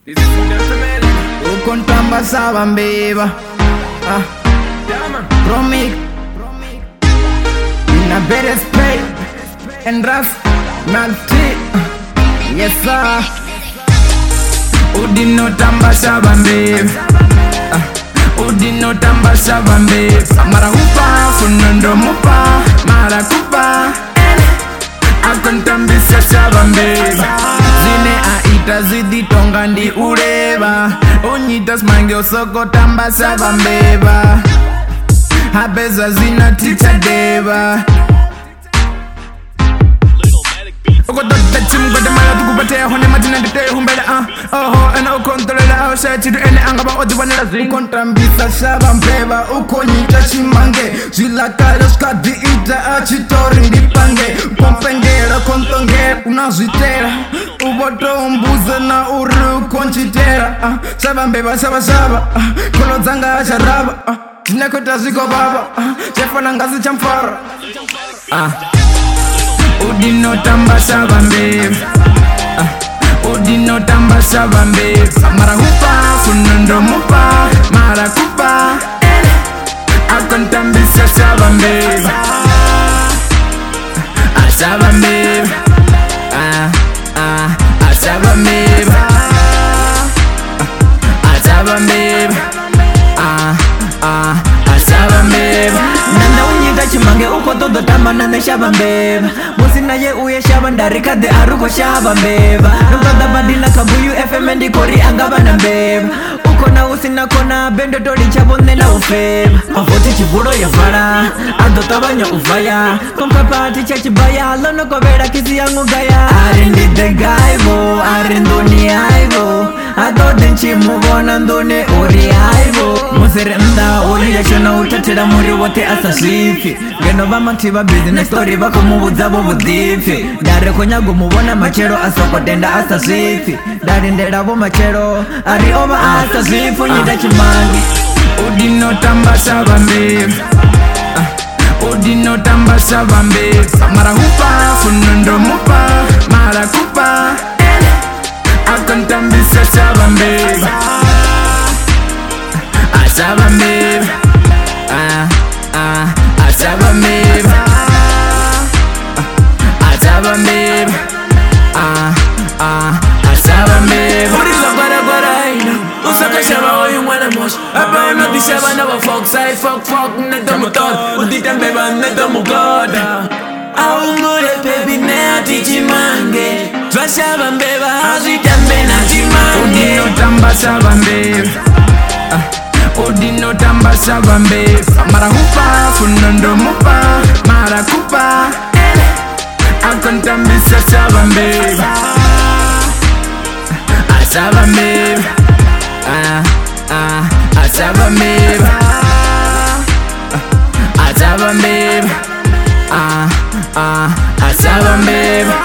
This is Delta Ukontamba sawa mbeba Romik Na better spray And Ras Malti Yes sir Udino tamba sawa mbeba Udino tamba sawa mbeba Mara hupa Funondo mupa Mara kupa Akontambisa sawa mbeba Zine aita zidi tonga ndi ureba Onyita smange osoko tamba sawa mbeba Habeza zina tita deba Okotote chimgwede mala tukupatea hone matina ndite humbele Oho ena ukontolela au shachidu ene angaba odi wanela zing Ukontambisa sawa mbeba ukonyita chimange Zila kala skadi ita achitori ndipange Pompengera kontongera unazitera Uboto mbuze na uru konchitera Saba mbeba saba saba Kolo zanga acharaba Tinekota ziko baba Chefana ngazi chamfara Udino tamba saba mbeba Udino tamba saba mbeba Mara hupa Funondo mupa Mara kupa Akontambisa saba mbeba Saba mbeba Asaba mbeba Asaba mbeba Asaba mbeba Nanda unyita chimange uko todo tamba nanda shaba mbeba Musina ye uye shaba ndarika de aruko shaba mbeba Nukanda badila kabuyu FM ndi kori angaba na mbeba Uko na usina kona bendo tori chabo nena ufeba Mafoti chiburo ya fara Ado tabanya ufaya Kompapati chachibaya Lono kobera kisi yangu gaya Arindi de gaibo Arinduni aibo Ado denchi mubona ndone ori aibo Musere mda uli ya shona utatira muri wote asasifi Geno bama tiba business story bako mubuza bobu difi Dare konyago mubona machero asoko tenda asasifi Dari ndera bo machero Ari oba asasifi Nyita chimangi Udino tamba saba mbeba Udino tamba saba mbeba Mara hupa Funondo mupa Mara kupa Akontambisa saba mbeba Asaba mbeba Asaba mbeba Asaba mbeba Asaba mbeba Urisa gwara gwara ino Usaka shaba oyu mwana mosh Aba ema di shaba na wa folk Say folk neto mutod Udita mbeba neto mugoda Aungule baby nea tichimange Twa shaba mbeba Azita mbena chimange Udino tamba saba mbeba Udino tamba saba mbeba Mara hupa Funondo mupa Mara kupa Akontambisa saba mbeba Asaba mbeba Asaba mbeba Asaba mbeba Asaba mbeba